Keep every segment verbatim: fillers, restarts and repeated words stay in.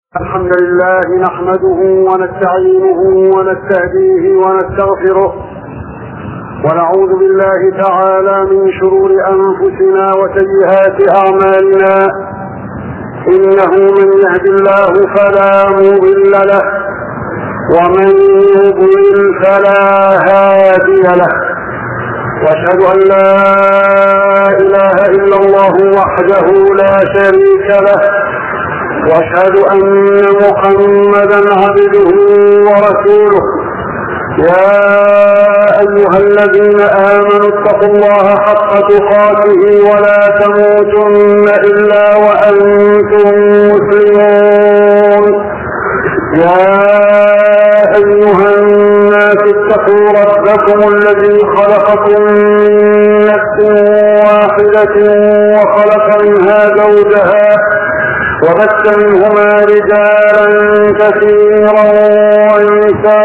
الحمد لله نحمده ونستعينه ونستهديه ونستغفره ونعوذ بالله تعالى من شرور أنفسنا وسيئات أعمالنا. إنه من يهد الله فلا مضل له ومن يضلل فلا هادي له، واشهد أن لا إله إلا الله وحده لا شريك له، واشهد ان محمدا عبده ورسوله. يا ايها الذين امنوا اتقوا الله حق تقاته ولا تموتن الا وانتم مسلمون. يا ايها الناس اتقوا ربكم الذي خلقكم من نفس واحده وخلق منها زوجها وبث منهما رجالا كثيرا ونساء،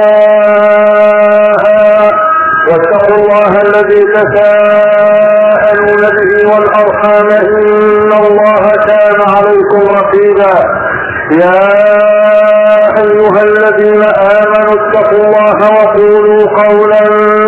واتقوا الله الذي تساءلون به والارحام ان الله كان عليكم رقيبا. يا ايها الذين امنوا اتقوا الله وقولوا قولا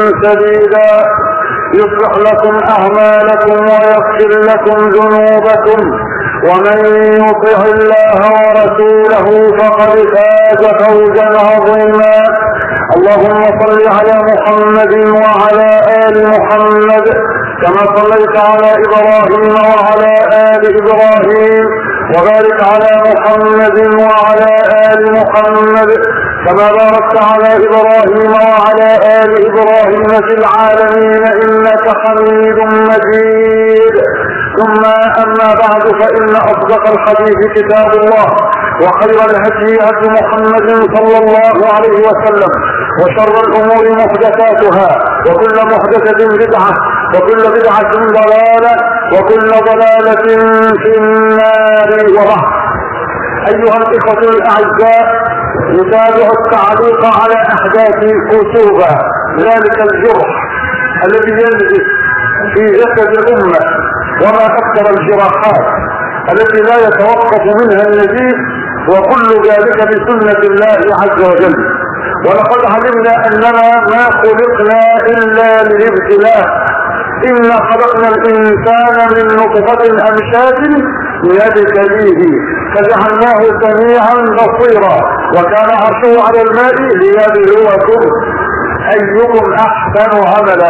سديدا يصلح لكم اعمالكم ويغفر لكم ذنوبكم، ومن يطع الله ورسوله فقد فاز فوزا عظيما. اللهم صل على محمد وعلى آل محمد كما صليت على إبراهيم وعلى آل إبراهيم، وبارك على محمد وعلى آل محمد كما باركت على إبراهيم وعلى آل إبراهيم في العالمين إنك حميد مجيد. ثم أما بعد، فإن أصدق الحديث كتاب الله، وخير الهدي هدي محمد صلى الله عليه وسلم، وشر الأمور محدثاتها، وكل محدثة بدعة، وكل بدعة ضلالة، وكل ضلالة في النار. وبعد، أيها الإخوة الأعزاء، نتابع التعليق على أحداث كتوبة، ذلك الجرح الذي ينزف في جسد الأمة، وما أكثر الجراحات التي لا يتوقف منها النزيف، وكل ذلك بسنة الله عز وجل. ولقد علمنا أننا ما خلقنا إلا للابتلاء. إنا خلقنا الإنسان من نطفة أمشاج نبتليه فجعلناه سميعا بصيرا وكان عرشه على الماء ليبلوكم أيكم أحسن عملا.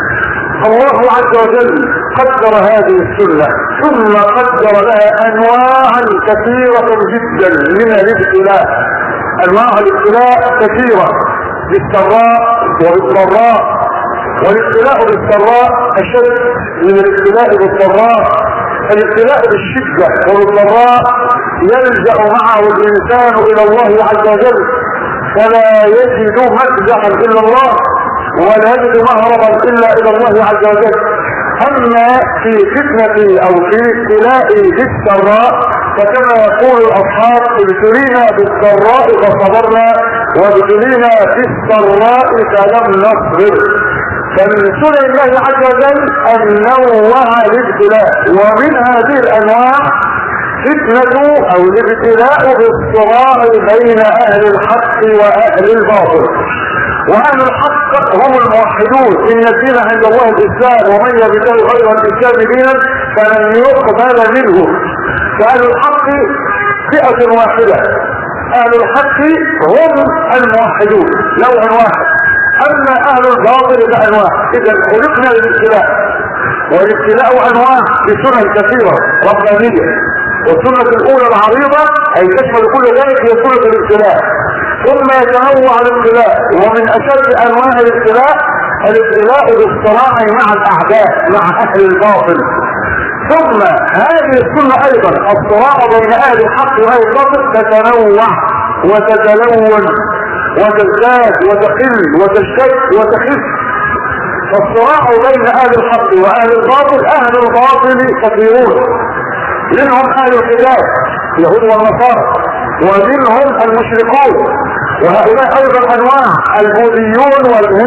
الله عز وجل قدر هذه السنة، ثم قدر لها أنواعا كثيرة جدا من الابتلاء. أنواع الابتلاء كثيرة، بالسراء وبالضراء، والابتلاء بالسراء أشد من الابتلاء بالضراء. الابتلاء بالشدة وبالضراء يلجأ معه الإنسان إلى الله عز وجل، فلا يجد مفزعا إلا الله، ولا يجد مهربا إلا إلى الله عز وجل. أما في فتنة أو في ابتلاء بالسراء، فكما يقول الأصحاب: ابتلينا بالسراء فصبرنا، وابتلينا بالسراء فلم نصبر. فمن سنن الله عز وجل أن نوع الابتلاء، ومن هذه الأنواع فتنة أو الابتلاء بالصراع بين أهل الحق وأهل الباطل. وأهل الحق هم الموحدون، إن الدين عند الله الإسلام، ومن يبتغي غير الإسلام دينا فلن يقبل منه. فأهل الحق فئة واحدة، أهل الحق هم الموحدون نوع واحد، أما أهل الباطل فأنواع. إذا خلقنا للابتلاء، والابتلاء أنواع بسنن كثيرة ربانية، والسنة الأولى العريضة أي تشمل كل ذلك هي سنة الابتلاء. ثم يتنوع الابتلاء، ومن أشد أنواع الابتلاء الابتلاء بالصراع مع الأعداء، مع أهل الباطل. ثم هذه السنة أيضا الصراع بين أهل الحق وأهل الباطل تتنوع وتتلون وتزداد وتقل وتشتد وتخف. فالصراع بين أهل الحق وأهل الباطل، أهل الباطل كثيرون، منهم أهل الكتاب اليهود والنصارى، ومنهم المشركون، وهؤلاء أيضا أنواع البوذيون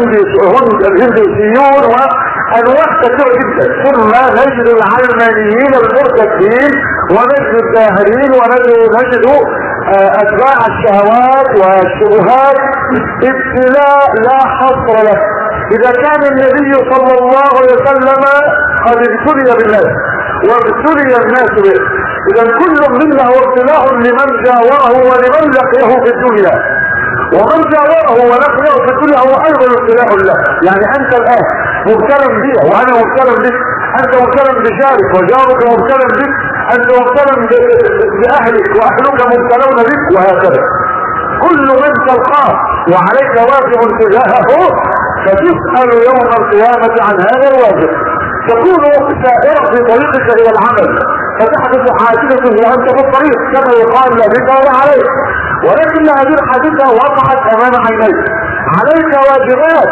والهندوسيون وأنواع كثيرة جدا. ثم نجد العلمانيين المرتدين، ونجد الداهرين، ونجد اتباع الشهوات والشبهات ابتلاء لا حصر له. اذا كان النبي صلى الله عليه وسلم قد ابتلي بالناس وابتلي الناس به، اذا كل منا هو ابتلاء لمن جاوره ولمن لقيه في الدنيا، ومن جاوره ولقيه في الدنيا هو ايضا ابتلاء له. يعني انت الان مبتلى بي وانا مبتلى بك، انت مبتلى بجارك وجارك مبتلى بك، انت مبتلى باهلك واهلك مبتلون بك، وهكذا كل من تلقاه وعليك واجب تجاهه، فتسأل يوم القيامة عن هذا الواجب. تكون سائرا في طريقك الى العمل فتحدث حادثة وانت في الطريق كما يقال لا بك ولا عليك، ولكن هذه الحادثة وقعت امام عينيك، عليك واجبات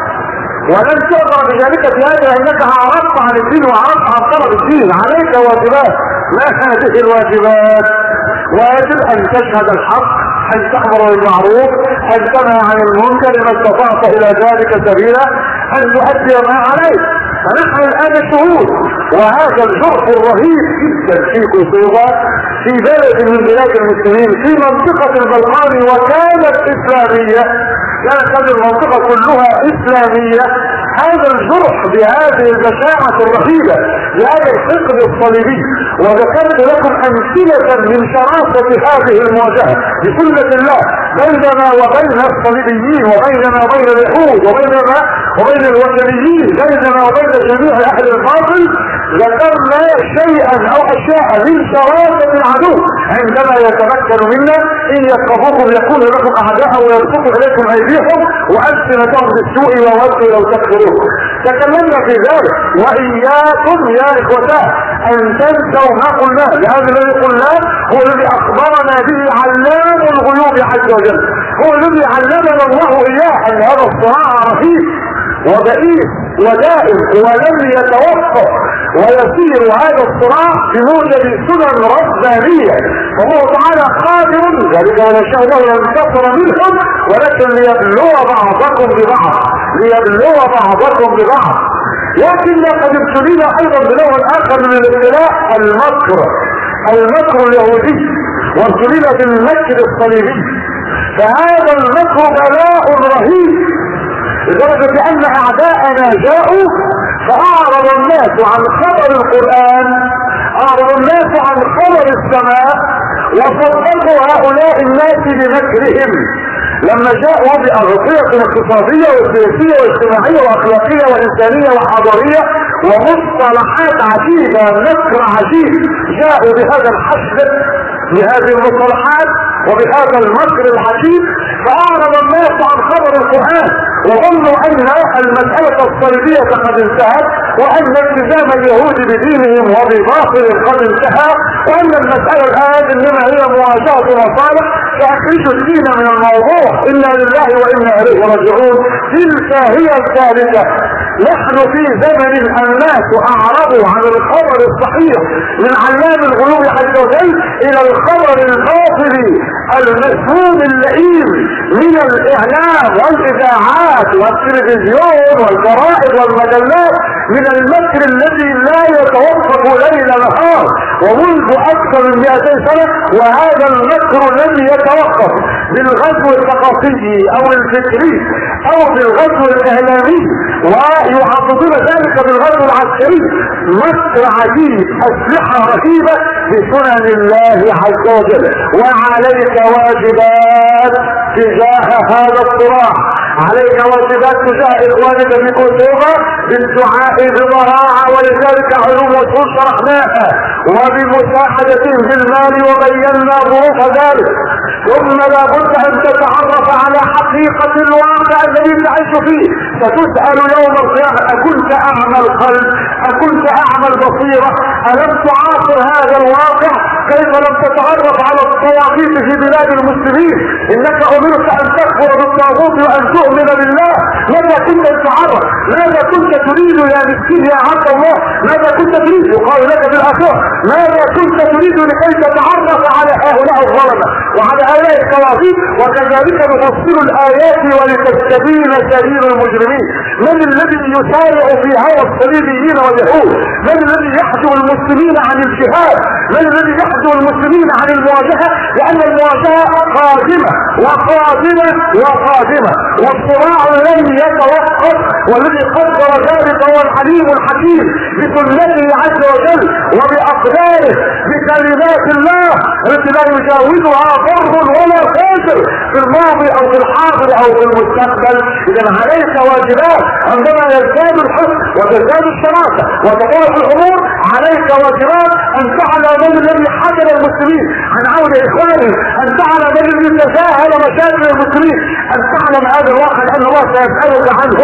ولن تقدر بذلك في هذا لانك اعرضت عن الدين واعرضت عن طلب الدين. عليك واجبات، ما هذه الواجبات؟ واجب ان تشهد الحق، ان تأمر بالمعروف، ان تنهى عن المنكر ما استطعت الى ذلك سبيلا، ان تؤدي ما عليك. فنحن الان شهود، وهذا الجرح الرهيب جدا في قصوبة في بلد من بلاد المسلمين في منطقة البلقان وكانت اسلامية، كانت هذه المنطقة كلها اسلامية. هذا الجرح بهذه البشاعة الرهيبة بهذا الحقد الصليبي، وذكرت لكم امثلة من شراسة هذه المواجهة بسنة الله بيننا وبين الصليبيين وبيننا وبين اليهود وبيننا وبين الوثنيين، بيننا وبين جميع اهل الباطل. ذكرنا شيئا او اشياء من شراسة العدو عندما يتمكن منا ان يثقفوكم يكون لكم اعداء ويبسطوا اليكم ايديهم والسنتهم بالسوء وودوا لو تكفرون. تكلمنا في ذلك، واياكم يا اخوتاه ان تنسوا ما قلناه، لهذا الذي قلناه هو الذي اخبرنا به علام الغيوب عز وجل، هو الذي علمنا الله اياه ان هذا الصراع رهيب وبئيس ودائم ولم يتوقف، ويسير هذا الصراع بموجب سنن ربانية، والله تعالى قادر ذلك ولا شاء الله ينتصر منهم، ولكن ليبلو بعضكم ببعض ليبلو بعضكم ببعض. لكن لقد ابتلينا ايضا بنوع اخر من الابتلاء، المكر المكر اليهودي، وابتلينا بالمكر الصليبي. فهذا المكر بلاء رهيب لدرجة ان اعداءنا جاءوا فاعرض الناس عن خبر القرآن، اعرض الناس عن خبر السماء، وصدقوا هؤلاء الناس بمكرهم لما جاءوا بأغطية اقتصادية وسياسية واجتماعية واخلاقية وانسانية وحضارية ومصطلحات عجيبة، مكر عجيب. جاءوا بهذا الحشد بهذه المصطلحات وبهذا المكر العجيب، فأعرض الناس عن خبر القرآن وظنوا أن المسألة الصليبية قد انتهت، وأن التزام اليهود بدينهم وبباطل قد انتهى، وأن المسألة الآن إنما هي مواجهة مصالح فأخرجوا الدين من الموضوع، إنا لله وإنا إليه راجعون. تلك هي الثالثة. نحن في زمن الناس أعرضوا عن الخبر الصحيح من علام الغيوب عز وجل إلى الخبر الباطل المسموم اللئيم من الإعلام والإذاعات والتلفزيون والجرائد والمجلات، من المكر الذي لا يتوقف ليل نهار ومنذ أكثر من مئتين سنة، وهذا المكر لم يتوقف بالغزو الثقافي أو الفكري أو بالغزو الإعلامي، ويعضدون ذلك بالغزو العسكري. مكر عجيب، أسلحة رهيبة بسنن الله عز وجل. وعليك واجبات تجاه هذا الصراع، عليك واجبات تجاه إخوانك في كتوبة بالدعاء بضراعة، ولذلك علوم وصول شرحناها، وبمساعدتهم بالمال وبينا ظروف ذلك. ثم لابد أن تتعرف على حقيقة الواقع الذي تعيش فيه. ستسأل يوم القيامة أكنت أعمى القلب؟ أكنت أعمى البصيرة؟ ألم تعاصر هذا الواقع؟ كيف لم تتعرف على الطواغيت في بلاد المسلمين؟ إنك أمرت أن تكفر بالطاغوت وأن تؤمن بالله، ماذا كنت تتعرض؟ ماذا كنت تريد يا مسكين يا عبد الله؟ ماذا كنت تريد؟ يقال لك في الاخره ماذا كنت تريد لكي تتعرف على هؤلاء الظلمه وعلى هؤلاء الكواكب؟ وكذلك نفصل الايات ولتستبين سبيل المجرمين. من الذي يسارع في هوى الصليبيين واليهود؟ من الذي يحجب المسلمين عن الجهاد؟ من الذي يحجب المسلمين عن المواجهه؟ لان المواجهه قادمه وقادمه وقادمه، والصراع لن يتوقف، والذي قدر ذلك هو العليم الحكيم بسنته عز وجل وباقداره بكلمات الله التي لا يجاوزها ضرب ولا فاجر في الماضي او في الحاضر او في المستقبل. اذا عليك واجبات عندما يزداد الحسن وتزداد الشراسه وتطرح الامور، عليك واجبات ان تعلم من الذي حجر المسلمين عن عود اخوانهم، ان تعلم من الذي تساهل مشاكل المسلمين، ان تعلم هذا الواقع لان الله سيسالك عنه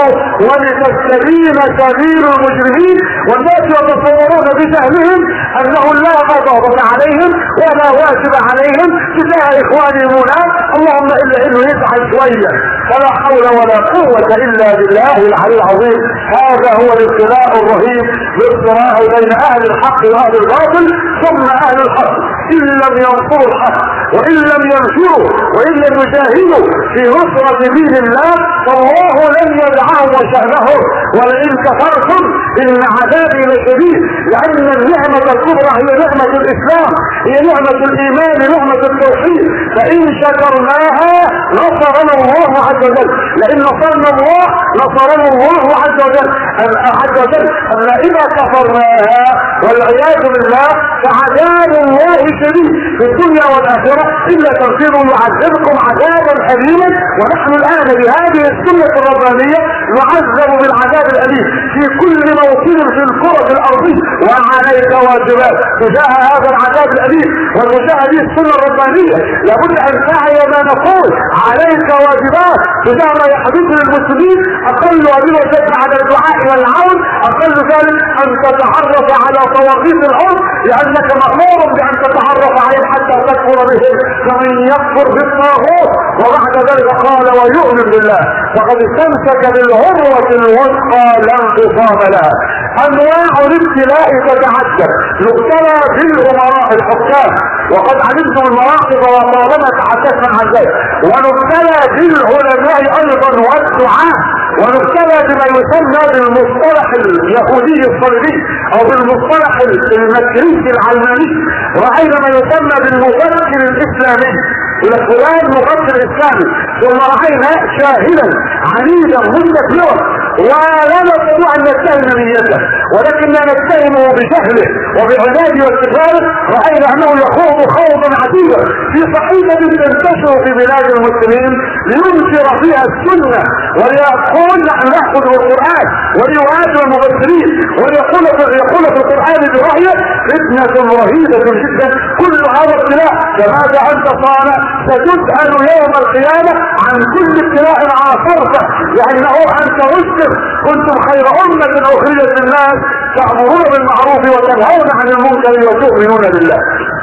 ولتستبين سبيل المجرمين. والناس يتصورون بجهلهم انه لا غضب عليهم ولا واجب عليهم تجاه اخوانهم هناك، اللهم الا انه يزعل شويه، فلا حول ولا قوه الا بالله العلي العظيم. هذا هو الابتلاء الرهيب بالصراع بين اهل الحق واهل الباطل. ثم اهل الحق ان لم ينصروا الحق وان لم ينشروا وان لم يجاهدوا في نصرة دين الله فالله لن يدعهم وشأنهم، ولئن كفرتم ان عذابي لشديد. لان النعمة الكبرى هي نعمة الاسلام، هي نعمة الايمان، نعمة التوحيد، فان شكرناها نصرنا الله عز وجل. لان نصرنا الله نصرنا الله عز وجل عز وجل. اما اذا كفرناها والعياذ بالله فعذاب الله شديد في الدنيا والاخره، الا تنفروا يعذبكم عذابا اليما. ونحن الان بهذه السنه الربانيه نعذب بالعذاب الاليم في كل موطن في الكره الارضيه، وعليك واجبات تجاه هذا العذاب الاليم وتجاه هذه السنه الربانيه. لابد ان تعي ما نقول، عليك واجبات تجاه ما يحدث للمسلمين. اقل هذه الوجبات على الدعاء والعون، اقل ذلك ان تتعرف على طواغيت الارض، لانك مامور بان تتعرف عليهم حتى تكفر بهم. فمن يكفر بالطاغوت وبعد ذلك قال ويؤمن بالله فقد استمسك بالعروة الوثقى لا انفصام لها. انواع الابتلاء تتعدد، يبتلى بالامراء الحكام وقد علمتم المراقب وطالما تحدثنا عن ذلك، ونبتلى بالعلماء ايضا والدعاء، ونبتلى بما يسمى بالمصطلح اليهودي الصليبي او بالمصطلح المكريسي العلماني، راينا ما يسمى بالمفكر الاسلامي الى فلان مفكر اسلامي، ثم راينا شاهدا عنيدا مستكبرا ولا نستطيع ان نتهم نيته ولكننا نتهمه بجهله وبعناده واستكباره. راينا انه يخوض خوضا عديدا في صحيفه تنتشر في بلاد المسلمين لينشر فيها السنه وليقول نحن ناخذ القران وليهاجم المبشرين وليقول يقول في القران برايه فتنه رهيبه جدا. كل هذا ابتلاء. فماذا انت صانع؟ ستسال يوم القيامه عن كل ابتلاء عاصرته، لانه انت مسلم كنتم خير امه اخرجت للناس تأمرون بالمعروف وتنهون عن المنكر وتؤمنون بالله.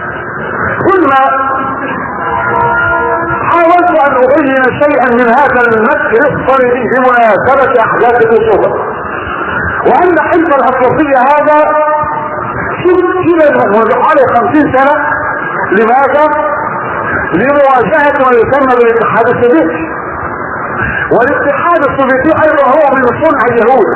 ثم حاولت ان ابين شيئا من هذا المكر الصليبي بمناسبة احداث الاصابة، وان حلف الاطلسية هذا شكل منذ حوالي خمسين سنة. لماذا؟ لمواجهة ما يسمى بالاتحاد السوفيتي، والاتحاد السوفيتي ايضا هو من صنع اليهود،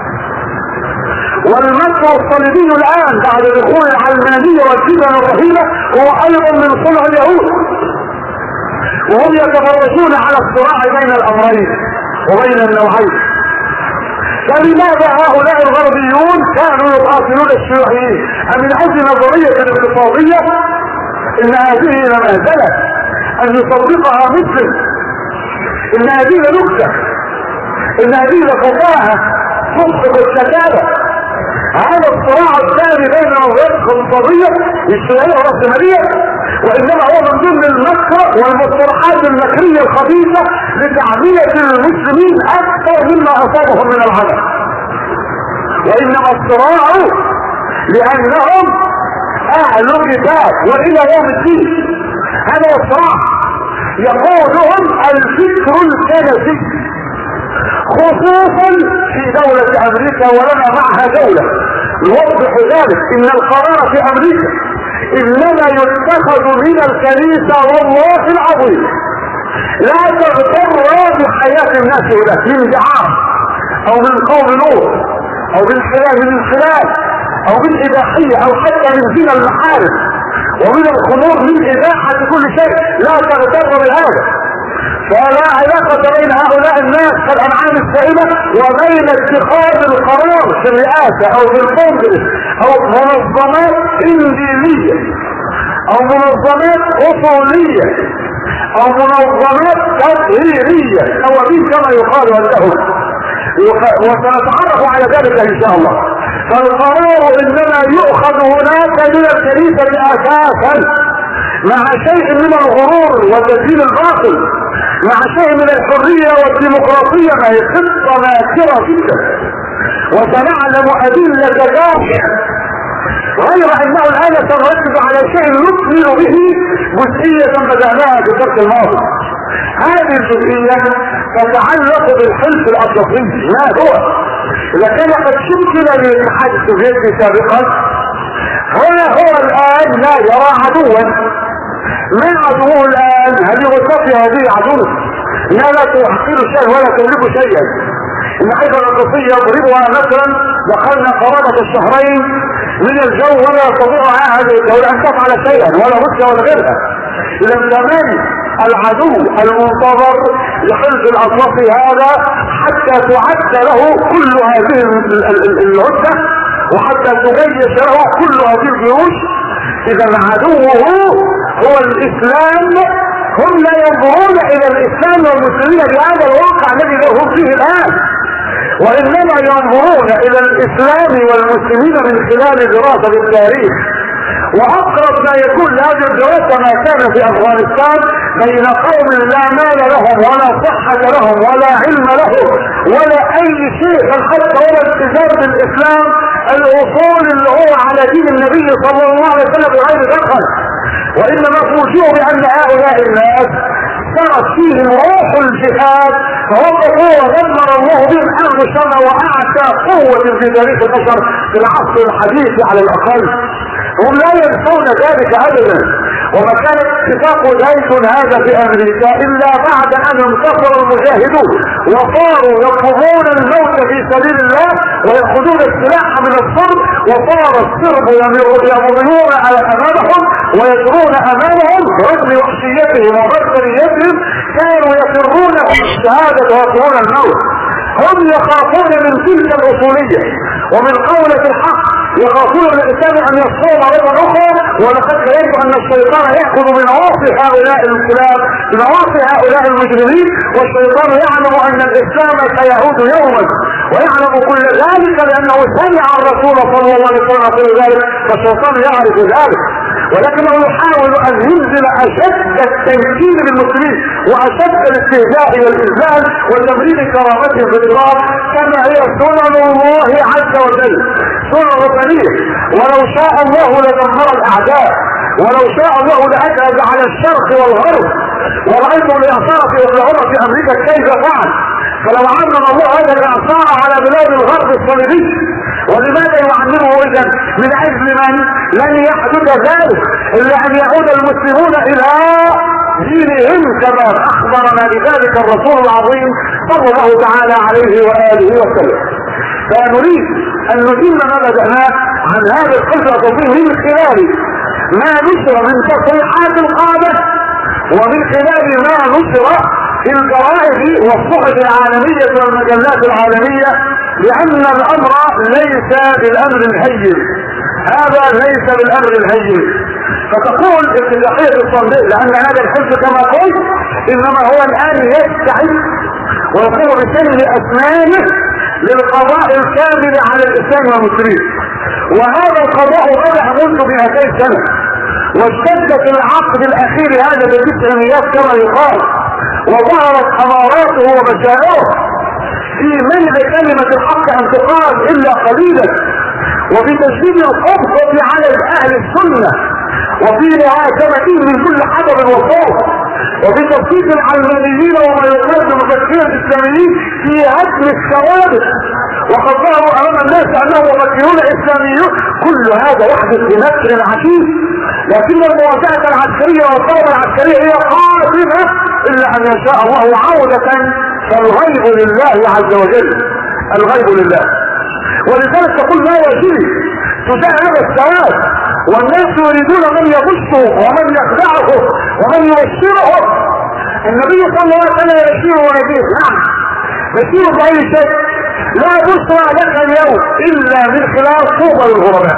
والمكر الصليبي الان بعد دخول العلمانية والفتن الرهيبة هو ايضا من صنع اليهود، وهم يتفرجون على الصراع بين الامرين وبين النوعين. فلماذا هؤلاء الغربيون كانوا يقاتلون الشيوعيين؟ من اجل نظرية اقتصادية ان هذه لمهزلة ان يصدقها مسلم، ان هذه نكتة، ان هذه فكاهة تصدق الشتابة. هذا الصراع الثاني بين نظرية اقتصادية الشيوعية والرأسمالية، وانما هو من ضمن المكر والمصطلحات المكرية الخبيثة لتعبية المسلمين اكثر مما اصابهم من العذاب. وانما الصراع لانهم اهل كتاب والى يوم الدين. هذا الصراع يقودهم الفكر الكنسي، خصوصا في دولة امريكا، ولنا معها دولة يوضح ذلك. ان القرار في امريكا انما يتخذ من الكنيسة والله العظيم. لا تغتر بحياة الناس هناك من دعاء او من قوم نور او من خلال من خلال او من اباحية او حتى من زنا المحارم ومن الخمور من اباحة كل شيء. لا تغتر بهذا. فلا علاقة بين هؤلاء الناس كالانعام السائمة وبين اتخاذ القرار في الرئاسة او في الكونجرس او منظمات انجيلية او منظمات اصولية او منظمات تطهيرية او كما يقال لهم، وسنتعرف على ذلك ان شاء الله. فالقرار انما يؤخذ هناك من الكنيسة اساسا مع شيء من الغرور وتسجيل الباطل، مع شيء من الحرية والديمقراطية. ما هي خطة ماكرة جدا وسنعلم ادلة جارية، غير انه الان سنركز على شيء نكمل به جزئية بدأناها في الدرس الماضي. هذه الجزئية تتعلق بالحلف الاطلسي. ما هو؟ اذا كان قد شكل للاتحاد السوفيتي سابقا، هنا هو الان لا يرى عدوا. ما عدوه الان؟ هل يغطي هذه عدو؟ لا لا تحقير شيء ولا تملك شيئا. النحيف الاطلسي يضربها مثلا دخلنا قرابة الشهرين من الجو ولا يستطيع هذه الدولة ان تفعل شيئا، ولا روسيا ولا غيرها. اذا زمان العدو المنتظر لحلف الاطلسي هذا حتى تعد له كل هذه العدة وحتى تجيش له كل هذه الجيوش. اذا عدوه هو الاسلام. هم لا ينظرون الى الاسلام والمسلمين بهذا الواقع الذي هم فيه الان، وانما ينظرون الى الاسلام والمسلمين من خلال دراسة التاريخ. واقرب ما يكون لهذه الدراسة ما كان في افغانستان بين قوم لا مال لهم ولا صحة لهم ولا علم لهم ولا اي شيء حتى ولا التزام بالاسلام الاصول اللي هو على دين النبي صلى الله عليه وسلم بغير دخل. وانما فوجئوا بان هؤلاء الناس صارت فيهم روح الجهاد، فوقفوا ودمر الله بهم حرب الشر واعتى قوة في تاريخ البشر في العصر الحديث على الاقل. هم لا ينسون ذلك ابدا. وما كان اتفاق دايسون هذا في امريكا الا بعد ان انتصر المجاهدون وصاروا يطلبون الموت في سبيل الله ويأخذون السلاح من الصرب، وصار الصرب يمضون على امامهم ويجرون امامهم رغم وحشيتهم وبشريتهم. كانوا يفرون من الشهادة ويطلبون الموت. هم يخافون من تلك الاصولية ومن قولة الحق، يخافون الانسان ان يصوم مرة اخرى. ولقد يجب ان الشيطان يأخذ من عواصف هؤلاء الكلاب، من عواصف هؤلاء المجرمين، والشيطان يعلم ان الاسلام سيعود يوما، ويعلم كل ذلك لانه سمع الرسول صلى الله عليه وسلم يقول ذلك، فالشيطان يعرف ذلك. ولكنه يحاول ان ينزل اشد التنكيل للمسلمين واشد الاستهزاء والاذلال وتمرير كرامتهم في الارض كما هي سنن الله عز وجل، سنن ربانيه. ولو شاء الله لدمر الاعداء، ولو شاء الله لاجهز على الشرق والغرب. ورأيتم الاعصار في اوكلاهوما في امريكا كيف فعل. فلو عمم الله هذا الاعصار على بلاد الغرب الصليبي، ولماذا يعلمه اذا؟ من اجل من؟ لن يحدث ذلك الا ان يعود المسلمون الى دينهم كما اخبرنا بذلك الرسول العظيم صلى الله تعالى عليه واله وسلم. فنريد ان نتم ما بدأناه عن هذا القصة التطبيق من خلال ما نشر من تصريحات القادة ومن خلال ما نشر في الجرائد والصحف العالمية والمجلات العالمية، لأن الأمر ليس بالأمر الهين. هذا ليس بالأمر الهين. فتقول اتفاقية الصندوق لأن هذا الحزب كما قلت إنما هو الآن يستعد ويقوم بسن أسنانه للقضاء الكامل على الإسلام والمسلمين. وهذا القضاء بدأ منذ مئتين سنة، واشتدت العقد الأخير هذا بالتسعينيات كما يقال، وظهرت أماراته ومشاعره في منع كلمة الحق أن تقال إلا قليلا، وفي تشديد القبضة على أهل السنة، وفي مهاجمتهم من كل حدب وصوت، وفي توفيق العلمانيين وما يقال بمفكرين الاسلاميين في هدم الثوابت، وقد ظهروا امام الناس انهم مفكرون اسلاميون. كل هذا يحدث بنكر عشيش، لكن المواجهة العسكرية والثورة العسكرية هي قادمة الا ان يشاء الله عودة، فالغيب لله عز وجل، الغيب لله. ولذلك تقول ما يجري تجاه هذا السواد، والناس يريدون من يغشه ومن يخدعه ومن يبشره. النبي صلى الله عليه وسلم يشير ونبيه، نعم يشير بأي شيء. لا بشرى لك اليوم الا من خلال طوبى للغرباء،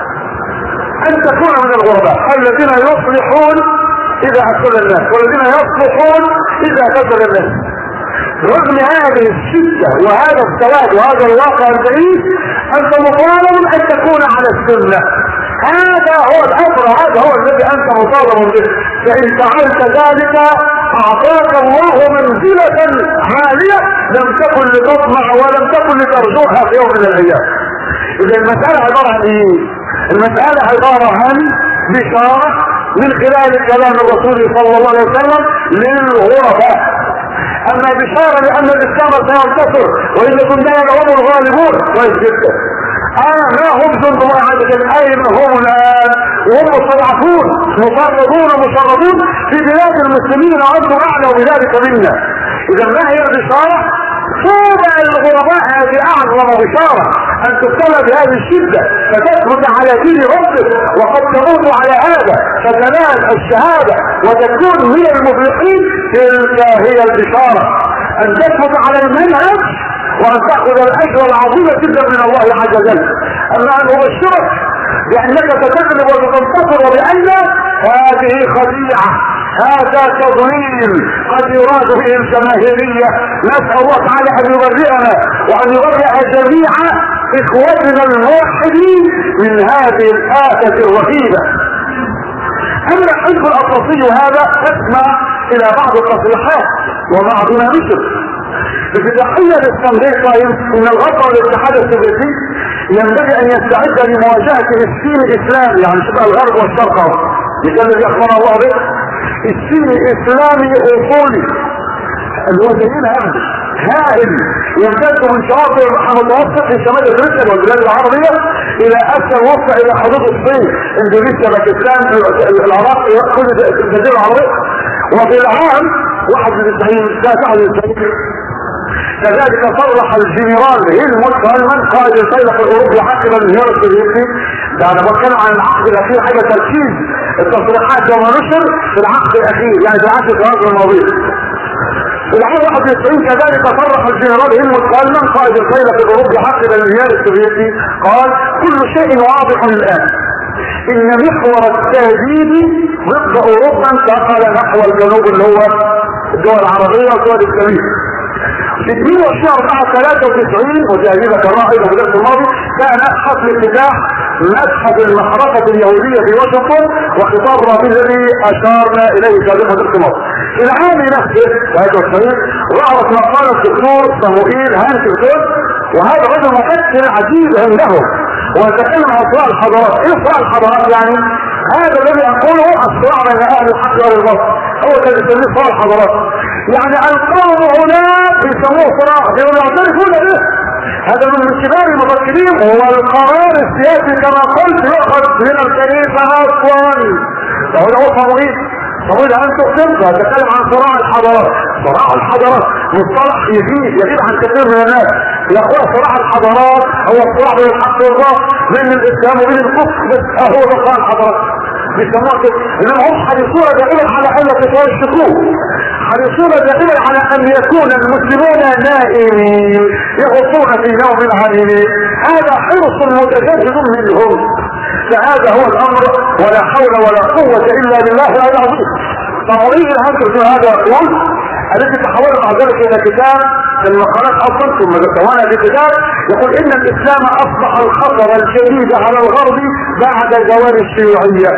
ان تكون من الغرباء الذين يصلحون اذا افسد الناس والذين يصلحون اذا فسد الناس. رغم هذه الشدة وهذا السواد وهذا الواقع البعيد، انت مطالب ان تكون على السنة. هذا هو الامر، هذا هو الذي انت مطالب به. فان فعلت ذلك اعطاك الله منزلة عالية لم تكن لتطمع ولم تكن لترجوها في يوم من الايام. اذا المسألة عبارة عن ايه؟ المسألة عبارة عن بشارة من خلال كلام الرسول صلى الله عليه وسلم للغرباء. اما بشارة لان الاسلام سينتصر وان كنا هم الغالبون كويس جدا. اه ما هم جند الله عز وجل، اين هم الان؟ وهم مستضعفون مطردون مشردون في بلاد المسلمين، وانتم اعلى بذلك منا. اذا ما هي البشارة؟ طوبى للغرباء، هذه اعظم بشارة، ان تبتلى بهذه الشدة فتثبت على دين ربك وقد تموت على هذا فتنال الشهادة وتكون من المفلحين. تلك هي البشارة، ان تثبت على المنهج وان تأخذ الاجر العظيم جدا من الله عز وجل. اما ان ابشرك بانك ستغلب وتنتصر وبان هذه خديعة، هذا تضليل قد يراد به الجماهيرية. نسأل الله تعالى ان يبرئنا وان يبرئ جميع اخوتنا الموحدين من هذه الآفة الرهيبة. اما الحزب الاطلسي هذا تسمع الى بعض التصريحات وبعضنا نشر بفتحية للتنظير ان الغرب والاتحاد السوفيتي ينبغي ان يستعد لمواجهة السين الاسلامي، يعني شبه الغرب والشرق لكن الذي اخبرنا الله به السين الاسلامي اصولي الوثنين هذا هائل يمتد من شواطئ البحر المتوسط في شمال افريقيا والبلاد العربية الى اسيا الوسطى الى حدود الصين، اندونيسيا، باكستان، العراق، كل الجزيرة العربية. وفي العام واحد وتسعين سنة واحد وتسعين كذلك صرح الجنرال هيلموت كولمان قائد الفيلق الاوروبي عقب الانهيار السوفيتي، ده انا بتكلم عن العقد الاخير، حاجه تركيز التصريحات وما نشر في العقد الاخير يعني في العشر سنوات الماضيه. في العام واحد وتسعين كذلك صرح الجنرال هيلموت كولمان قائد الفيلق الاوروبي عقب الانهيار السوفيتي قال كل شيء واضح الان، ان محور التهديد ضد اوروبا انتقل نحو الجنوب اللي هو الدول العربيه والدول الاسلاميه. في اثنين وعشرين أربعة ثلاثة وتسعين وتهديدك الرائد في الوقت الماضي كان حفل افتتاح متحف المحرقة اليهودية في واشنطن وخطاب رئيس الذي اشارنا اليه سابقا في الاختلاط. في العام نفسه واحد وتسعين ظهرت مقالة الدكتور صموئيل هانكلتون، وهذا رجل مفكر عجيب عندهم ويتكلم عن صراع الحضارات. ايه صراع الحضارات؟ يعني هذا الذي اقوله الصراع بين اهل الحق واهل الباطل، هو كان يسميه صراع الحضارات. يعني القوم هناك يسموه صراع يعترفون به. هذا من كبار المفكرين، هو القرار السياسي كما قلت يؤخذ من الكنيسة اصلا. فهو هو صموئيل صموئيل ان تقسم ويتكلم عن صراع الحضارات. صراع الحضارات مصطلح يزيد يزيد عن كثير من الناس. يقول صراع الحضارات هو الصراع بين الحق والباطل، بين الاسلام وبين الكفر، بس هو ده صراع الحضارات بيسموه كده. انما هم حريصون دائما على ان يتشككوا، حريصون دائما على ان يكون المسلمون نائمين يغطون في نوم عميم. هذا حرص متجدد منهم، فهذا هو الامر ولا حول ولا قوة الا بالله العظيم. صموئيل هانكلتون هذا يقول التي تحولت بعد ذلك الى كتاب في المقالات اصلا ثم توانا بكتاب يقول ان الاسلام اصبح الخطر الشديد على الغرب بعد زوال الشيوعية.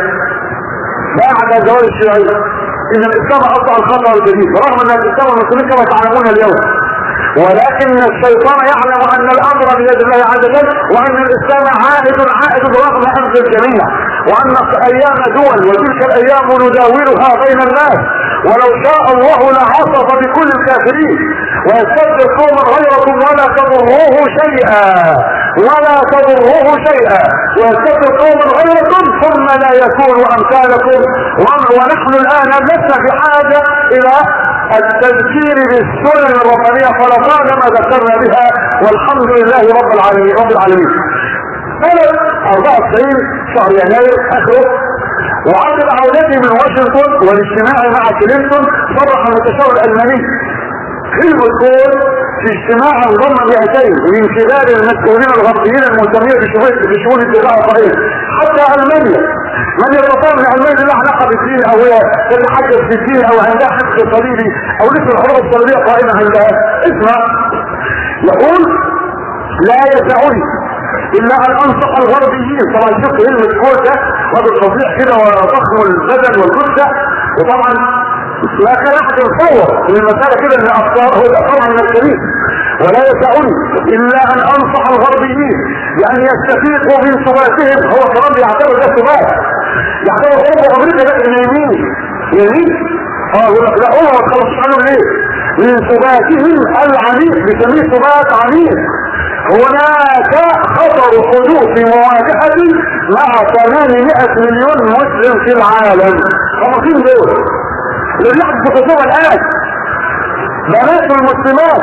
بعد زوال الشيوعية ان الاسلام اصبح الخطر الجديد، رغم ان الاسلام والمسلمين كما تعلمون اليوم، ولكن الشيطان يعلم ان الامر بيد الله عز وجل وان الاسلام عائد عائد رغم انف الجميع. وان ايام دول وتلك الايام نداولها بين الناس، ولو شاء الله لعصف بكل الكافرين ويستبدل قوما غيركم ولا تضروه شيئا ولا تضروه شيئا ويستبدل قوما غيركم ثم لا يكونوا امثالكم. ونحن الان لسنا في حاجه الى التذكير بالسنن الربانيه فلطالما ذكرنا بها، والحمد لله رب العالمين رب العالمين. سنه أربعة وتسعين شهر يناير اخره، وعند عودته من واشنطن والاجتماع مع كلينتون صرح المستشار الالماني كلمة كول في اجتماع انضم مئتين من خلال المسؤولين الغربيين المهتمين بشؤون الدفاع الصحيح. حتى المانيا من يستطيع من المانيا له علاقه بالدين او يتحدث في الدين او عندها حق صليبي او مثل الحروب الصليبيه قائمه عندها، اسمع يقول: لا يسعني الا ان انصح الغربيين. طبعا شوف كلمة كول ده رجل فظيع كده وضخم البدن والجثه، وطبعا لا كان احد يتصور ان المسألة كده ان افكار هو طبعا من الكريم. ولا يسعني الا ان انصح الغربيين بان يستفيقوا من ثباتهم. هو كمان بيعتبر ده ثبات، يعتبر اوروبا وامريكا ده يمين يمين اه يقول لك لا اوروبا ما تخلصش عنهم ليه؟ من ثباتهم العنيف، بيسميه ثبات عنيف. هناك خطر حدوث مواجهة مع ثمانمائة مليون مسلم في العالم. خمسين دول اللي يحدث في خطوبة الآن. بنات المسلمات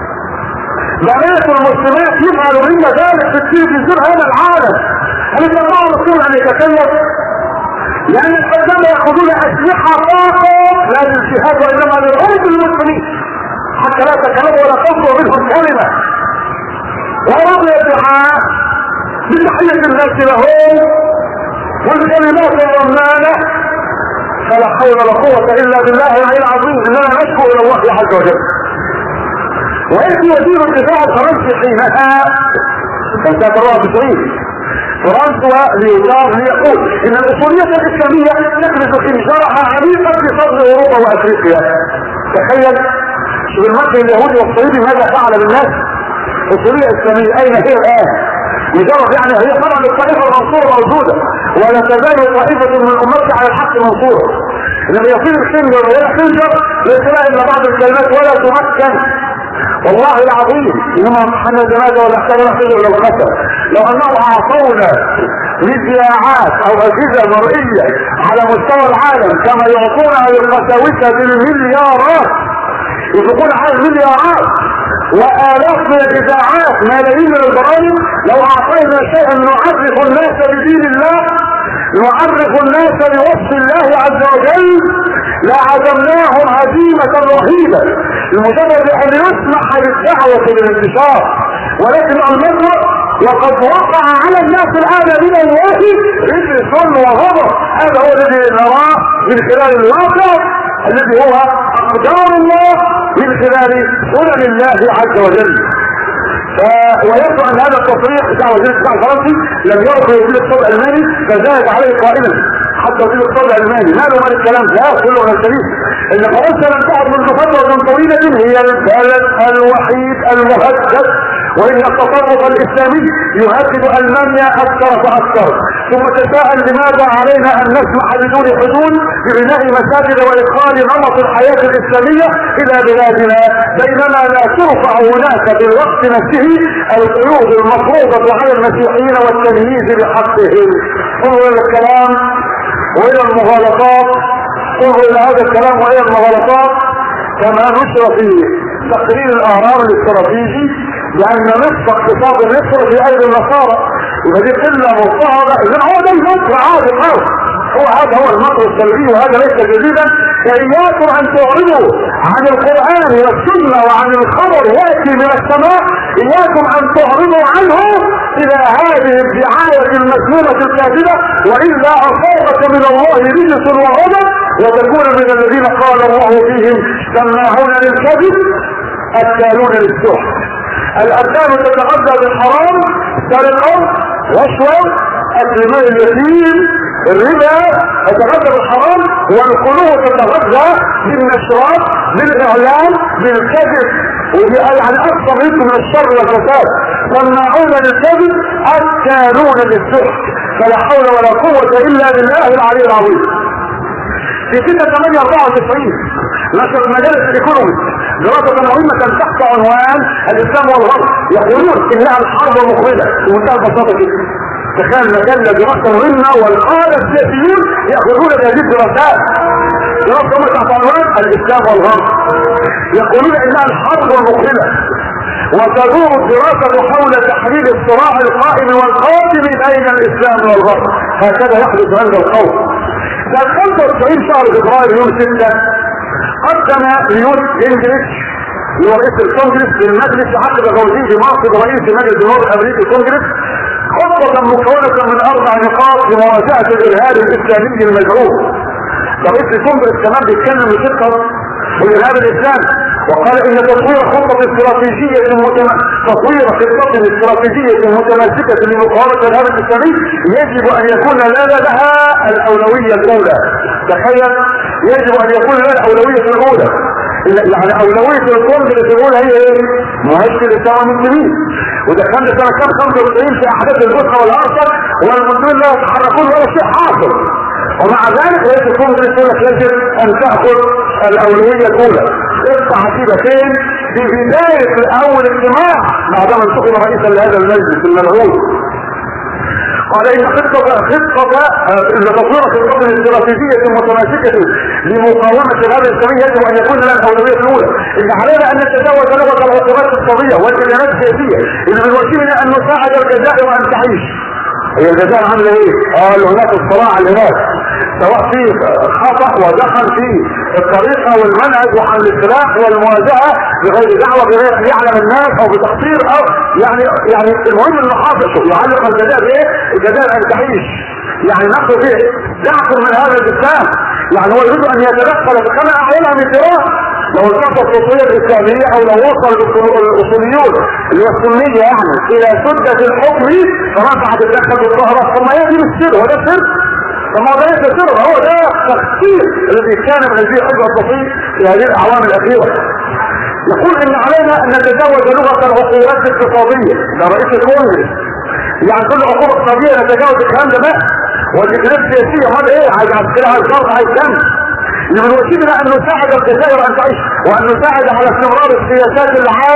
بنات المسلمات يفعلوا بهم ذلك في التلفزيون هذا العالم. هل يستطيع المسلمون أن يتكلم؟ يعني عندما يأخذون أسلحة فقط لا للجهاد وإنما للعنف المسلمين حتى لا تكلموا ولا تصدر منهم كلمة. ورضي الدعاء بتحية الناس لهم والكلمات الرنانة. فلا حول ولا قوة الا بالله العلي العظيم، اننا نشكو الى الله عز وجل. ويأتي وزير الدفاع الفرنسي حينها كان سنة أربعة وتسعين فرنسا ليوتار ليقول ان الاصولية الاسلامية تكنس خنجرها عميقا في صدر اوروبا وافريقيا. تخيل شوف المكر اليهودي والصليبي ماذا فعل بالناس. اصولية اسلامية اين هي الان؟ مجرد يعني هي طبعا الطائفة المنصورة موجودة ولا تزال طائفة من الأمة على الحق منصورة. لما يصير الخنجر ولا خنجر ليس لها إلا بعض الكلمات ولا تمكن. والله العظيم إنما محمد جنازة ولا احتاجنا خنجر لو خسر لو أنه أعطونا للذراعات أو أجهزة مرئية على مستوى العالم كما يعطونها للقساوسة بالمليارات، يطلقون على المليارات وآلاف من الإذاعات ملايين من البرامج. لو أعطينا شيئا نعرف الناس بدين الله نعرف الناس بوصف الله عز وجل لعزمناهم هزيمة رهيبة لمجرد أن يسمح بالدعوة للانتشار. ولكن المطلق وقد وقع على الناس الآن من الله رجس وغضب. هذا هو الذي نراه من خلال الواقع الذي هو أقدار الله من خلال سنن الله عز وجل. ويبدو ان هذا التصريح بتاع وزير الدفاع الفرنسي لم يرضي وزير الاقتصاد الالماني فزاد عليه قائلا. حتى وزير الاقتصاد الالماني ماله مال الكلام ده كله من السبيل ان فرنسا لم تعد منذ فتره طويله هي البلد الوحيد المهدد، وان التطرف الاسلامي يهدد المانيا اكثر فاكثر. ثم تساءل لماذا علينا ان نسمح بدون حدود ببناء مساجد وادخال نمط الحياه الاسلاميه الى بلادنا بينما لا ترفع هناك بالوقت نفسه القيود المفروضه على المسيحيين والتمييز بحقهم. انظروا الى الكلام والى المغالطات، انظروا الى هذا الكلام والى المغالطات كما نشر في تقرير الاهرام الاستراتيجي لان نصف اقتصاد مصر في ايدي النصارى. يبقى دي قله مضطهده. اذا هو ده المكر عادي الارض، هو هذا هو المكر السلبي وهذا ليس جديدا. فإياكم ان تعرضوا عن القرآن والسنة وعن الخبر يأتي من السماء، إياكم ان تعرضوا عنه الى هذه الدعاية المسمومة الكاذبة، وإلا اصابك من الله رجس وغضب وتكون من الذين قال الله فيهم سماعون للكذب اكالون للسحت. الابدان تتغذى بالحرام، سرقة، رشوة، اكل مال اليتيم، الربا تتغذى بالحرام، والقلوب تتغذى بالنشرات، بالاعلام، بالكذب، ودي يعني اكثر منكم من الشر والفساد. سماعون للكذب اكالون للسحت. فلا حول ولا قوة الا بالله العلي العظيم. في سنة ثمانية أربعة وتسعين نشرت مجلة الايكونومي دراسة مهمة تحت عنوان الاسلام والغرب، يقولون انها الحرب المقبلة بمنتهى البساطة كده. تخيل مجلة دراسة مهمة والقادة السياسيون يأخذون بهذه الدراسات، دراسة تحت عنوان الاسلام والغرب، يقولون انها الحرب المقبلة، وتدور الدراسة حول تحليل الصراع القائم والقادم بين الاسلام والغرب. هكذا يحدث عند القوم. سنة خمسة وتسعين شهر فبراير يوم ستة قدم نيوت جينجريتش اللي هو رئيس الكونجرس للمجلس عقد توزيع بمنصب رئيس مجلس النواب الامريكي الكونجرس خطة مكونة من اربع نقاط لمواجهة الارهاب الاسلامي المزعوم. رئيس الكونجرس كمان بيتكلم بشقة الارهاب الاسلامي، وقال ان تطوير خطة استراتيجية متم... تطوير خطة استراتيجية متماسكة لمقاومة الارهاب الاسلامي يجب ان يكون لنا لها الاولوية الاولى. تخيل، يجب ان يكون لنا الاولوية الاولى، يعني اولوية الكونجرس الاولى هي ايه؟ مهاجمة الاسلام والمسلمين. وده كان سنة كام خمسة وتسعين في احداث البصرة والارصد والمسلمين لا يتحركون ولا شيء حاصل، ومع ذلك رئيس الكونجرس يقول لك يجب ان تاخذ الاولوية الاولى. افتح عتيبة فين؟ في بداية اول اجتماع بعدما انتخب رئيسا لهذا المجلس الملعون. قال ان خطة خطة لتطوير خطة استراتيجية متماسكة لمقاومة الارهاب الاسلامي يجب ان يكون لها الاولوية الاولى. ان علينا ان نتجاوز لغة العقوبات القضية والجنايات السياسية، ان من واجبنا ان نساعد الجزائر وان تعيش. هي الجزائر عامله ايه؟ قال هناك الصراع اللي هناك سواء في خطأ ودخل في الطريقة والمنهج وحمل السلاح والمواجهة بغير دعوة بغير يعلم الناس او بتقصير او يعني يعني المهم انه حافظه يعلق الجزائر ايه؟ الجزائر ان تعيش، يعني نقصد ايه؟ دعكم من هذا الاسلام. يعني هو يريد ان يتدخل كما اعلنها من فراغ لو الفترة الصوفية الاسلامية او لو وصل الاصوليون اللي هو السنية يعني الى سدة الحكم فرفع تتدخل بالظهر. ثم يجب السر، هو ده السر؟ فما ده ليس سر، هو ده تخطيط الذي كان من هذه الحجة الصوفية في هذه الاعوام الاخيرة. يقول ان علينا ان نتجاوز لغة العقوبات الاقتصادية. ده رئيس الكونجرس يعني كل عقوبة اقتصادية نتجاوز الكلام ده بقى، والجنايات السياسية امال ايه؟ عايز عسكرها الشرط عايز كم؟ من واجبنا ان نساعد الجزائر ان تعيش وان نساعد على استمرار السياسات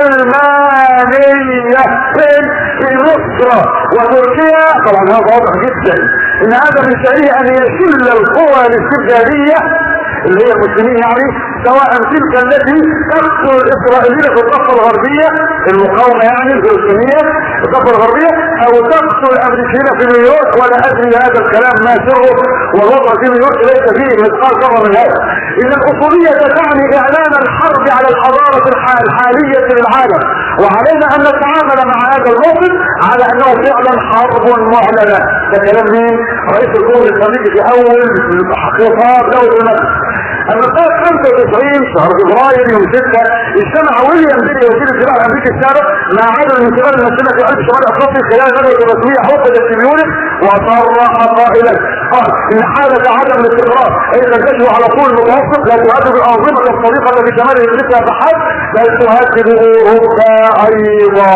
العلمانية فين؟ في مصر وتركيا. طبعا هذا واضح جدا ان هذا من شأنه ان يشل القوى الاستبدادية اللي هي المسلمين يعني، سواء تلك التي تقتل الاسرائيليين في الضفة الغربية المقاومة يعني الفلسطينية الضفة الغربية، او تقتل الامريكيين في نيويورك. ولا ادري هذا الكلام ما سره، والوضع في نيويورك ليس فيه مثقال ذرة من هذا. ان الاصولية تعني اعلان الحرب على الحضارة الحالية للعالم، وعلينا ان نتعامل مع هذا الموقف على انه فعلا حرب معلنة. ده كلام مين؟ رئيس الكونجرس الامريكي في اول خطاب له بنفسه. أما سنة خمسة وتسعين شهر فبراير يوم ستة اجتمع ويليام بيلي وزير الدفاع الامريكي السابق مع عدد من كبار المسؤولين في قلب شمال افريقيا خلال ندوة رسمية عقدت في ميونخ، وصرح قائلا قال ان حالة عدم الاستقرار اي تنتشر على طول المتوسط لا تهدد الانظمة الصديقة في شمال افريقيا فحسب، بل تهدد اوروبا ايضا.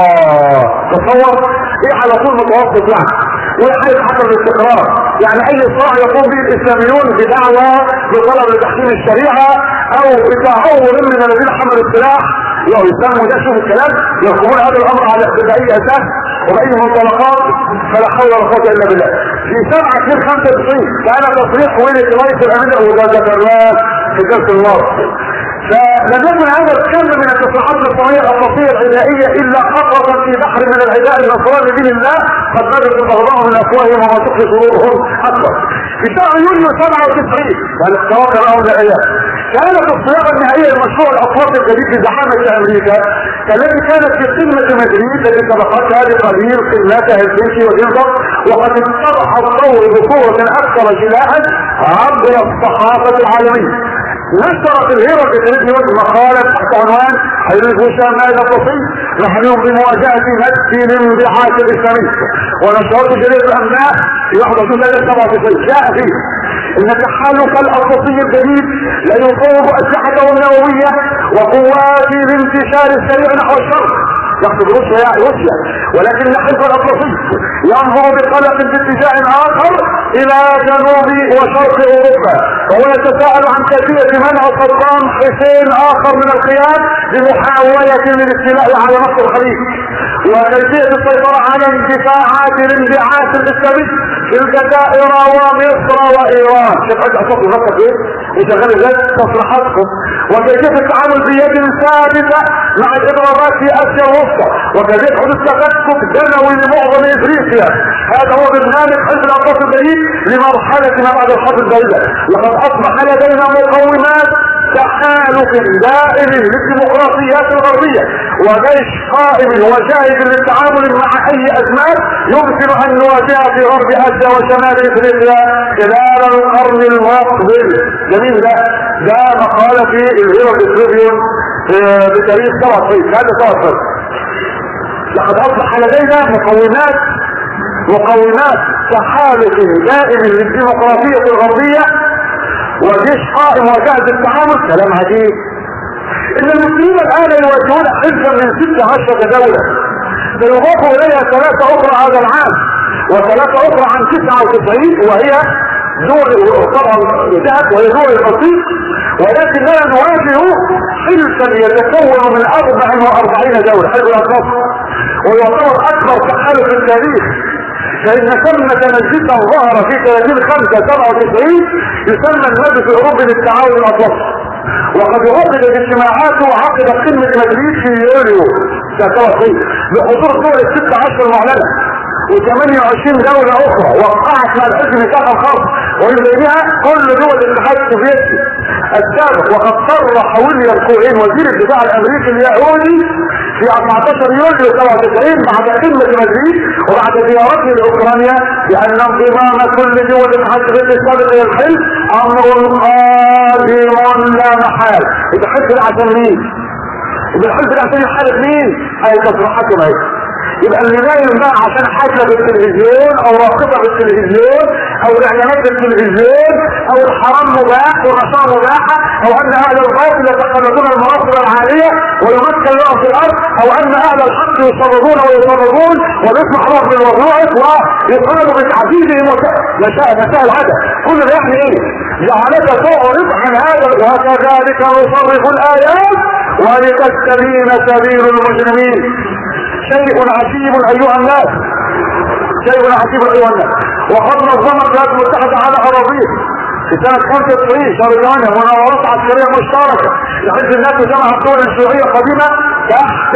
تصور ايه على طول المتوسط يعني؟ وايه حالة عدم الاستقرار؟ يعني اي صراع يقوم به الاسلاميون بدعوة بطلب لتحكيم الشريعة او بتهور من الذين حملوا السلاح يقول يسموا ده شوف الكلام يقومون هذا الامر على باي اساس وباي منطلقات، فلا حول ولا قوه الا بالله. في سبعة اثنين خمسة وتسعين كان تصريح ويلي رئيس الامير وده ذكرناه في جلسة المرة. فلم يكن هذا الكم من التصريحات الرسمية الأساطية الغذائية إلا قطرة في بحر من العداء النصراني لدين الله قد بدت بغضاء من أفواههم وما تخفي صدورهم أكبر. في شهر يونيو سبعة وتسعين كانت التوقع الأول الأيام كانت الصياغة النهائية لمشروع الأطراف الجديد في زعامة أمريكا التي كانت في قمة مدريد التي سبقتها بقليل قمتها هلسنكي ودنفر، وقد اتضح الطور بصورة أكثر جلاء عبر الصحافة العالمية. نشرت الهيرة في مقالة تحت عنوان حيث هشام مائل البسيط نحن بمواجهة مد الانبعاث الإسلامي، ونشرت جريدة الأنباء في واحد وثلاثين سبعة وتسعين جاء فيه ان التحالف الأطلسي الجديد لا يصوب أسلحته النووية وقوات الانتشار السريع نحو الشرق يقصد روسيا يعني روسيا، ولكن حلف الاطلسي ينظر بقلق باتجاه اخر الى جنوب وشرق اوروبا، وهو يتساءل عن كيفيه منع صدام حسين اخر من القيام بمحاوله للاستيلاء على نصر الخليج، وكيفيه السيطره على اندفاعات الانبعاث الاسلامي في الجزائر ومصر وايران. شوف عندي اصوات الرقم ايه وشغال ازاي تصريحاتكم، وكيفيه التعامل بيد ثابته مع الاضرابات في اسيا الوسطى، وكيفيه حدوث تفكك دموي لمعظم افريقيا. هذا هو برنامج حزب الاطراف البعيد لمرحله ما بعد الحرب البارده. لقد اصبح لدينا مقومات تحالف دائم للديمقراطيات الغربيه وجيش قائم وجاهز للتعامل مع اي ازمات يمكن ان نواجهها في غرب اسيا وشمال افريقيا خلال القرن المقبل. جميل. ده ده مقاله في الهيرالد تريبيون بتاريخ سبعة وعشرين هذا سبعة وعشرين. لقد اصبح لدينا مقومات مقومات تحالف دائم للديمقراطيه الغربيه وجيش قائم وجاهز للتعامل. كلام عجيب. ان المسلمين الان يواجهون حزبا من ستة عشر دولة سيضاف اليها ثلاثة اخرى هذا العام وثلاثة اخرى عن تسعة وتسعين وهي دول طبعا ذهب وهي دول البسيط، ولكننا نواجه حلفا يتكون من اربع واربعين دولة حزب الاطراف، ويعتبر اكبر تحالف في التاريخ، فإن ثمة مجلسا ظهر في ثلاثين خمسة سبعة وتسعين يسمى المجلس الأوروبي للتعاون الأطلسي، وقد عقد اجتماعات وعقد قمة مدريد في يوليو سنة بحضور الدول الستة عشر المعلنة وثمانية وعشرين دولة أخرى وقعت مع الحزب ميثاقا خاص ومن بينها كل دول الاتحاد السوفيتي السابق. وقد صرح ويليام كوين وزير الدفاع الأمريكي اليهودي في أربعة عشر يوليو سبعة وتسعين بعد قمة مدريد وبعد زيارته لأوكرانيا بأن انضمام كل دول الاتحاد السوفيتي السابق إلى الحلف أمر قادم لا محال. إذا حلف عشان مين؟ إذا الحلف عشان يحارب مين؟ هاي تصريحاتهم هاي. يبقى اللي نايم بقى عشان حفلة بالتلفزيون او راقبة بالتلفزيون او اعلانات بالتلفزيون او الحرام مباح والنشاط مباحة او ان اهل الباطل يتقلدون المناصب العالية ويمثل لهم في الارض او ان اهل الحق يصرفون ويصرفون ويسمح لهم بالوظائف ويقالوا بتعذيبهم مسائل هذا كل ده يعني ايه؟ جعلك تعرض عن هذا وكذلك نصرف الايات ولتستبين سبيل المجرمين. شيء عجيب ايها الناس شيء عجيب ايها الناس. وقد نظمت الولايات المتحدة على اراضيه في سنة خمسة وتسعين شهر ثمانية مناورات عسكرية مشتركة لحزب الناس وجمع الدول الشيوعية القديمة تحت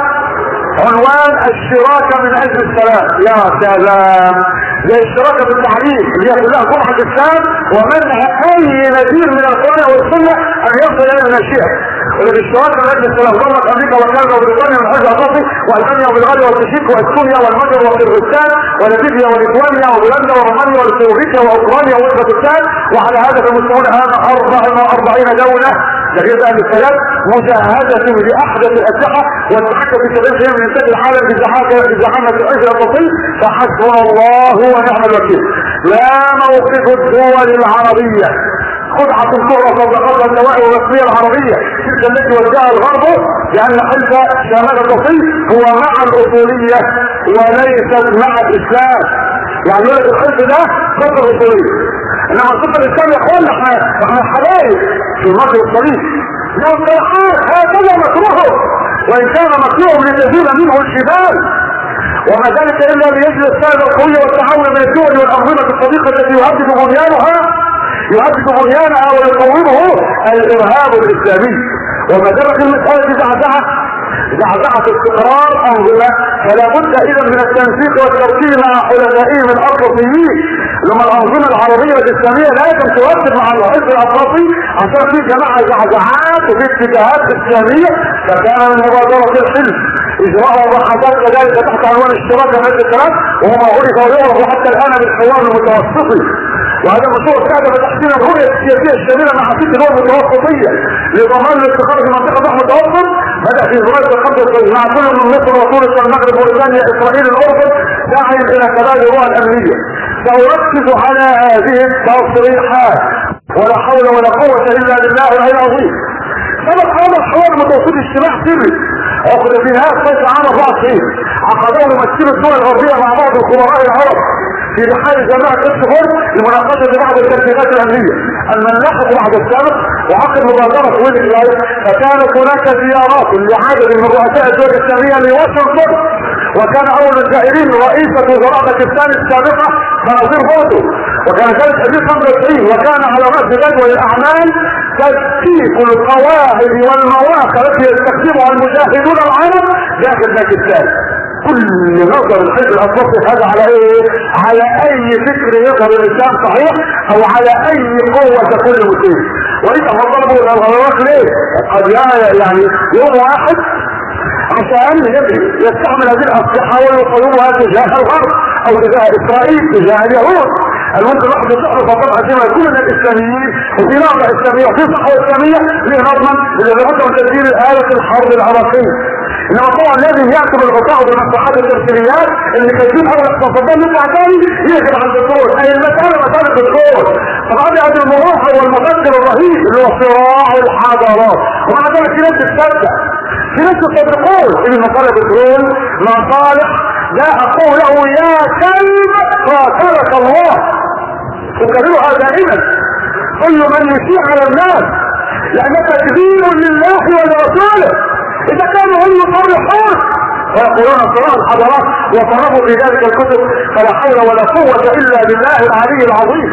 عنوان الشراكة من اجل السلام. يا سلام، زي الشراكة بالتعليم اللي هي كلها جمعة الاسلام ومنع اي نذير من القرآن والسنة ان يصل الى النشيئة. ولكن الشراكة من اجل السلام ضمت امريكا وكندا وبريطانيا من حزب الاطلسي والمانيا وبلغاريا والتشيك واستونيا والمجر وقرغيزستان وليبيا وليتوانيا وبولندا ورومانيا وسلوفيكيا واوكرانيا واوزبكستان، وعلى هذا فالمسلمون الان اربع واربعين دولة لغير اهل السلام مجاهدة باحدث الاسلحة والتحكم في سبيل من انتاج العالم بزعامة الحزب الاطلسي. فحسبنا الله ونعم الوكيل. لا موقف الدول العربية خدعة صغرى صدقات النوائب والمصرية العربية تلك التي وجهها الغرب لأن حلف شمال الأطلسي هو مع الأصولية وليست مع الإسلام. يعني يقول لك الحلف ده ضد الأصولية، إنما ضد الإسلام يا إخوانا احنا احنا حبايب في مصر الصليب. لو الصلاحات هكذا مكروه وإن كان مكروه لتزول منه الجبال، وما ذلك إلا ليجل السائل القوية والتعاون من الدول والأنظمة الصديقة التي يهدد بنيانها يهدد بنيانها ويقومه الارهاب الاسلامي. وما دام المسألة زعزعة زعزعة استقرار انظمة فلا بد اذا من التنسيق والتوكيل مع حلفائهم الاطلسيين. لما الانظمة العربية والاسلامية لازم ترتب مع الحزب الاطلسي عشان في جماعة زعزعات وفي اتجاهات اسلامية، فكان من مبادرة الحزب اجراء الرحلات كذلك تحت عنوان اشتراك هذا الكلام وهو ما عرف ويعرف حتى الان بالحوار المتوسطي. وهذا مشروع كاد بتحسين الرؤية السياسية الشاملة مع حديث الدول المتوسطية لضمان الاستقرار في منطقة بحر المتوسط. بدأ في زراعة الخمسة مع كل من مصر وتونس والمغرب وبريطانيا اسرائيل الاردن داعيا الى كبار الرؤى الامنية. سأركز على هذه التصريحات ولا حول ولا قوة الا بالله العلي العظيم. سبب هذا الحوار المتوسطي اجتماع سري عقد في نهاية صيف عام أربعة وتسعين عقدوه ممثلو الدول الغربية مع بعض الخبراء العرب في بحال جماعة اوكسفورد لمناقشة بعض الترتيبات الأمنية المناحة بعد السابق وعقد مبادرة ويلك لايف. فكانت هناك زيارات لعدد من رؤساء الدول الإسلامية لواشنطن، وكان أول الزائرين رئيسة وزراء باكستان السابقة بنظير بوتو، وكان ذلك ألف وتسعمائة وخمسة وتسعين، وكان على رأس جدول الأعمال تدقيق القواعد والمواقع التي يستخدمها المجاهدون العرب داخل باكستان. كل نظر الحزب الاطلسي هذا على ايه؟ على اي فكر يظهر الاسلام صحيح او على اي قوة تكون مسلم. واذا ما ضربوا الغرق ليه؟ قد يعني يوم واحد عشان يستعمل هذه الاسلحة ويقومها تجاه الغرب او تجاه اسرائيل تجاه اليهود. الممكن واحد يصحر فطبعا كما كل الاسلاميين وفي نهضة اسلامية وفي صحوة اسلامية ليه نظما اللي لابد من تسجيل آلة الحرب العراقية. انما طبعا لازم يعتبر الغطاء بالمصلحات التمثيليات اللي كيجيب اول اقتصادات يطلع تاني يجب على الدكتور. اي المسألة مسألة الدكتور. طبعا هذا المروح هو المفكر الرهيب اللي هو صراع الحضارات، ومع ذلك في ناس تصدق، في ناس تصدقون ان المصالح بتقول مصالح لا اقول له يا كلب قاتلك الله. وكررها دائما كل من يشيع على الناس لانه تكذيب لله ولرسوله. اذا كانوا هم يصرحون ويقولون صراع الحضارات وطلبوا في ذلك الكتب فلا حول ولا قوة الا بالله العلي العظيم.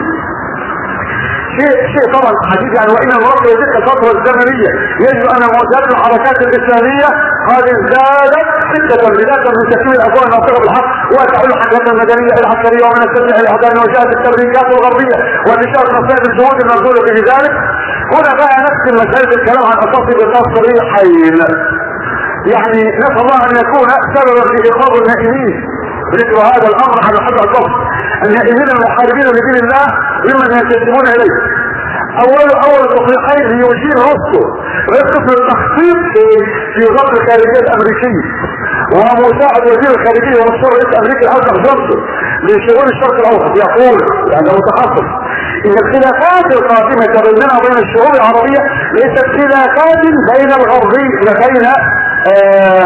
شيء شيء طبعا حديث يعني وان المرض تلك الفترة الزمنية يجب ان معدات الحركات الاسلامية قد ازدادت حدة بداية من تكوين الاقوال الناطقة بالحق وتحويل الحركات المدنية العسكرية ومن التسليح الاعدام وجهة التبريرات الغربية وانتشار مصائب الجهود المنزولة في ذلك. هنا بقى نفس المسألة الكلام عن اساس بالتصريحين، يعني نسأل الله ان يكون سببا في ايقاظ النائمين ذكر هذا الامر على حد الضبط. النائمين المحاربين لدين الله ممن ينتسبون اليه. اول اول تصريحين ليوجين روسو رئيس قسم التخطيط في في وزارة الخارجية الامريكية ومساعد وزير الخارجية ومشروع رئيس امريكا الالتر جونسون لشؤون الشرق الاوسط يقول يعني متخصص ان الخلافات القادمة بيننا وبين الشعوب العربية ليست خلافات بين الغربي بين آه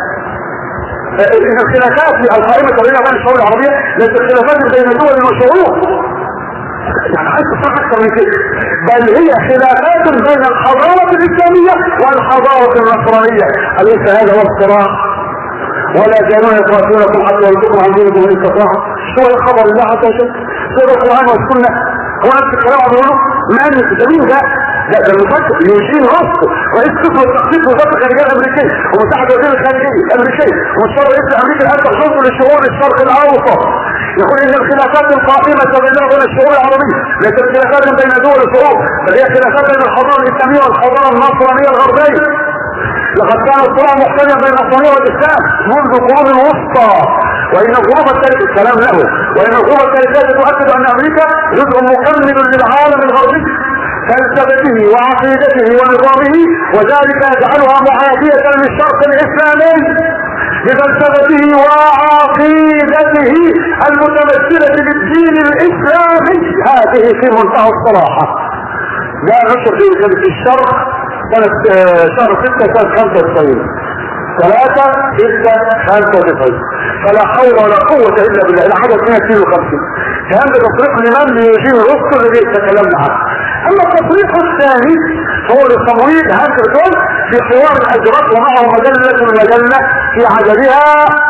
ان الخلافات القائمة بين وبين الشعوب العربية ليست خلافات بين دول وشعوب، يعني عايز تصرح اكثر من كده، بل هي خلافات بين الحضارة الاسلامية والحضارة النصرانية. أليس هذا هو الصراع؟ ولا كانوا يتواصلونكم حتى يردوكم عن دينكم ان استطاعوا. شو الخبر الله عز وجل؟ سورة القرآن والسنة هو نفس الكلام بيقولوا ما ان التدين ده لا ده المفكر يوجين روسو رئيس قسم التخطيط وزارة الخارجية الامريكية ومساعد وزير الخارجية الامريكية ومشروع رئيس امريكا الالتر جونسون لشؤون الشرق الاوسط يقول ان الخلافات القائمة بيننا وبين الشعوب العربية ليست خلافات بين دول الشعوب بل هي خلافات بين الحضارة الاسلامية والحضارة النصرانية الغربية. لقد كان الصراع مختلفا بين النصرانية والاسلام منذ القرون الوسطى، وان الظروف التاريخية الكلام له وان الظروف التاريخية تؤكد ان امريكا جزء مكمل للعالم الغربي فلسفته وعقيدته ونظامه، وذلك يجعلها معادية للشرق الاسلامي بفلسفته وعقيدته المتمثلة بالدين الاسلامي. هذه في منتهى الصراحة. ده نشر في الشرق سنة شهر ستة سنة خمسة وتسعين ثلاثة ستة خمسة وتسعين فلا حول ولا قوة الا بالله. العدد مئة وخمسين وخمسين كان ده تصريح لمن ليجيب الرسل اللي تكلمنا عنه. اما التصريح الثاني هو لصمويل هانترسون في حوار الاجرات ومعه مجلة من مجلة في عددها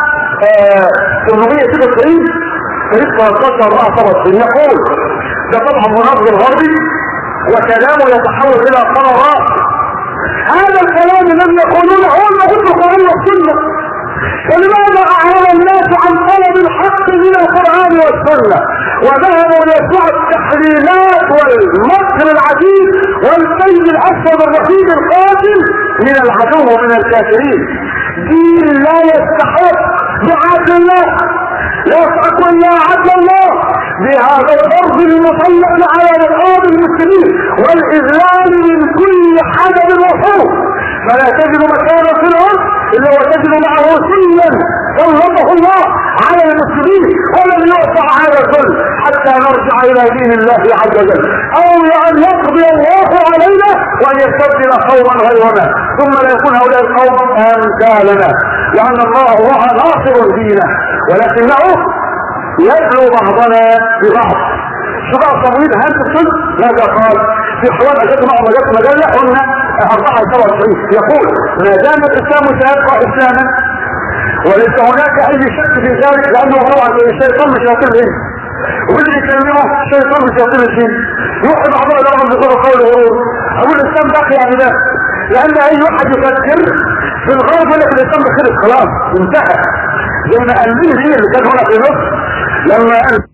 ثمانمائة وستة وتسعين فريق ثلاثة عشر أربعة وسبعين يقول ده طبعا مناظر غربي وكلامه يتحول الى قرارات. هذا الكلام الذي يقولونه هو الموجود في القرآن والسنة. فلماذا اعرض الناس عن طلب الحق من القرآن والسنة وذهبوا ليسمعوا التحليلات والمكر العجيب والكيد الاسود الرهيب القاتل من العدو ومن الكافرين؟ دين لا يستحق بعدل الله لا يستحق الا عدل الله بهذا الارض المسلط على رقاب المسلمين والاذلال من كل حدب وحوف. فلا تجد مكانا في الارض الا وتجد معه سلا سلطه الله على المسلمين ولم يرفع هذا الظلم حتى نرجع الى دين الله عز وجل او ان يقضي الله علينا وان يستبدل قوما غيرنا ثم لا يكون هؤلاء القوم امثالنا، لان الله هو ناصر دينه ولكنه يدعو بعضنا ببعض. شباب صمويل هل تقصد ماذا قال في حوار اجازه معه مجلة مجلة قلنا اربعة سبعة وتسعين يقول ما دام الاسلام سيبقى اسلاما وليس هناك اي شك في ذلك لانه هو الشيطان مش هيطير الانس واللي يكلمه الشيطان مش هيطير الجن يوحي بعضنا لهم بصوره قول غرور. اقول الاسلام باقي يعني ده لان اي واحد يفكر في الغرب يقول لك الاسلام بخير خلاص انتهى، زي ما قال لي اللي كان هنا في مصر لما